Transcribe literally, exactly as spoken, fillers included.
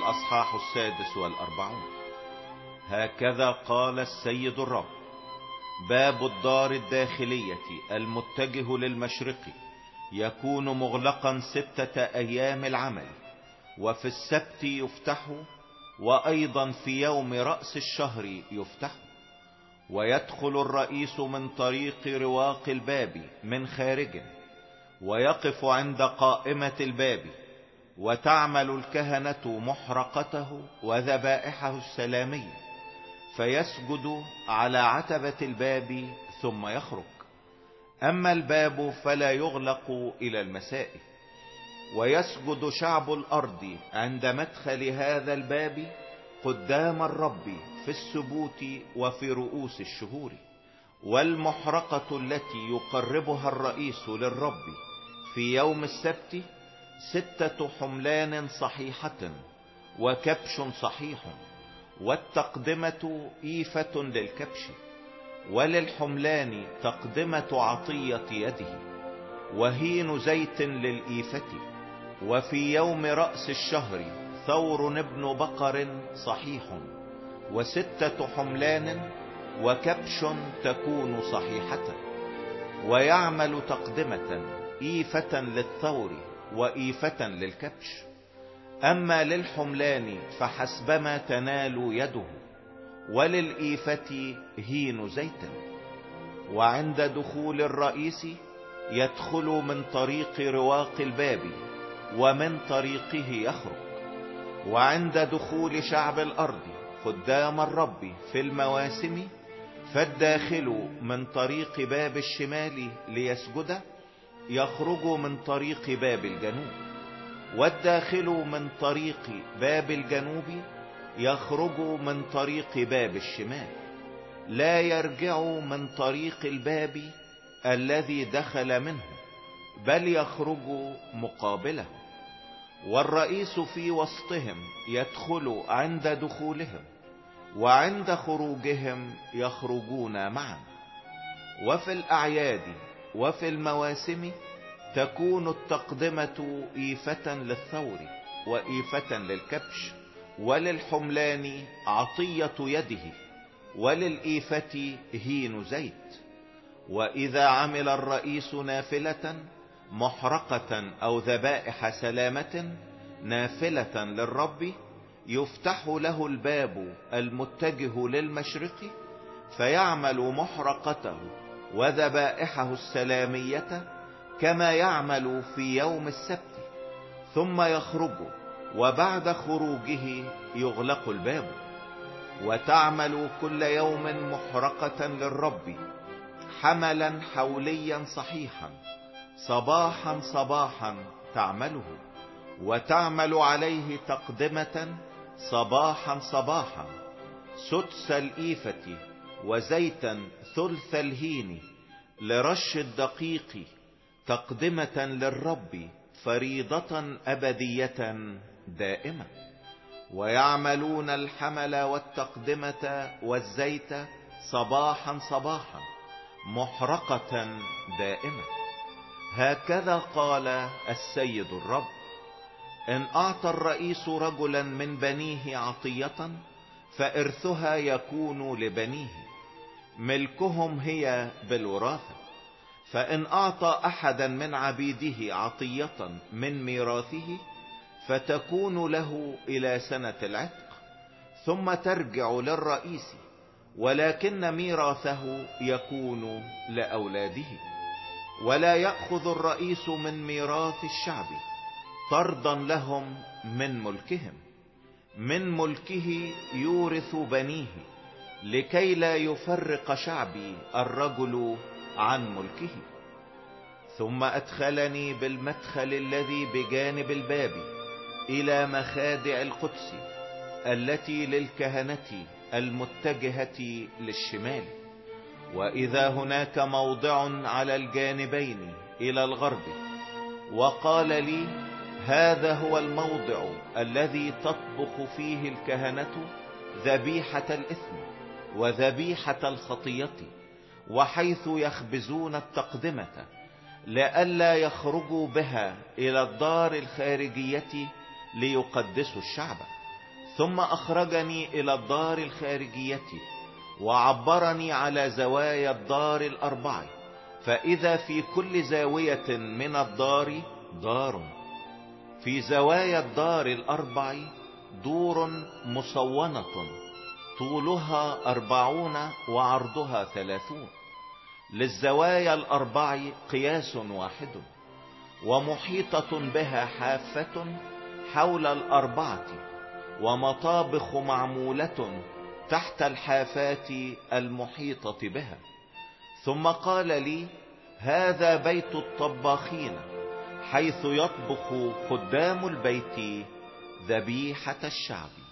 الأصحاح السادس والأربعون. هكذا قال السيد الرب: باب الدار الداخلية المتجه للمشرق يكون مغلقا ستة أيام العمل، وفي السبت يفتح، وأيضا في يوم رأس الشهر يفتح. ويدخل الرئيس من طريق رواق الباب من خارج، ويقف عند قائمة الباب، وتعمل الكهنة محرقته وذبائحه السلامية، فيسجد على عتبة الباب ثم يخرج. أما الباب فلا يغلق إلى المساء. ويسجد شعب الأرض عند مدخل هذا الباب قدام الرب في السبوت وفي رؤوس الشهور. والمحرقة التي يقربها الرئيس للرب في يوم السبت ستة حملان صحيحة وكبش صحيح، والتقدمة إيفة للكبش، وللحملان تقدمة عطية يده، وهين زيت للإيفة. وفي يوم رأس الشهر ثور ابن بقر صحيح، وستة حملان وكبش تكون صحيحة. ويعمل تقدمة إيفة للثور وإيفة للكبش. أما للحملان فحسبما تنال يده، وللإيفة هين زيت. وعند دخول الرئيس يدخل من طريق رواق الباب، ومن طريقه يخرج. وعند دخول شعب الأرض قدام الرب في المواسم، فالداخل من طريق باب الشمال ليسجد يخرج من طريق باب الجنوب، والداخل من طريق باب الجنوب يخرج من طريق باب الشمال، لا يرجع من طريق الباب الذي دخل منه، بل يخرج مقابله. والرئيس في وسطهم يدخل عند دخولهم، وعند خروجهم يخرجون معا. وفي الأعياد وفي المواسم تكون التقدمة إيفة للثور وإيفة للكبش، وللحملان عطية يده، وللإيفة هين زيت. وإذا عمل الرئيس نافلة محرقة أو ذبائح سلامة نافلة للرب، يفتح له الباب المتجه للمشرق، فيعمل محرقته وذبائحه السلامية كما يعمل في يوم السبت، ثم يخرج، وبعد خروجه يغلق الباب. وتعمل كل يوم محرقة للرب حملا حوليا صحيحا، صباحا صباحا تعمله. وتعمل عليه تقدمة صباحا صباحا سدس الإيفة، وزيتا ثلث الهين لرش الدقيق، تقدمة للرب فريضة أبدية دائمة. ويعملون الحمل والتقدمة والزيت صباحا صباحا محرقة دائمة. هكذا قال السيد الرب: إن أعطى الرئيس رجلا من بنيه عطية، فإرثها يكون لبنيه، ملكهم هي بالوراثة. فإن أعطى أحدا من عبيده عطية من ميراثه، فتكون له إلى سنة العتق، ثم ترجع للرئيس، ولكن ميراثه يكون لأولاده. ولا يأخذ الرئيس من ميراث الشعب طردا لهم من ملكهم، من ملكه يورث بنيه، لكي لا يفرق شعبي الرجل عن ملكه. ثم أدخلني بالمدخل الذي بجانب الباب إلى مخادع القدس التي للكهنة المتجهة للشمال. وإذا هناك موضع على الجانبين إلى الغرب، وقال لي: هذا هو الموضع الذي تطبخ فيه الكهنة ذبيحة الإثم وذبيحة الخطية، وحيث يخبزون التقدمة، لئلا يخرجوا بها إلى الدار الخارجية ليقدسوا الشعب. ثم أخرجني إلى الدار الخارجية وعبرني على زوايا الدار الأربع، فإذا في كل زاوية من الدار دار. في زوايا الدار الأربع دور مصونة طولها أربعون وعرضها ثلاثون، للزوايا الأربع قياس واحد، ومحيطة بها حافة حول الأربعة، ومطابخ معمولة تحت الحافات المحيطة بها. ثم قال لي: هذا بيت الطباخين، حيث يطبخ خدام البيت ذبيحة الشعب.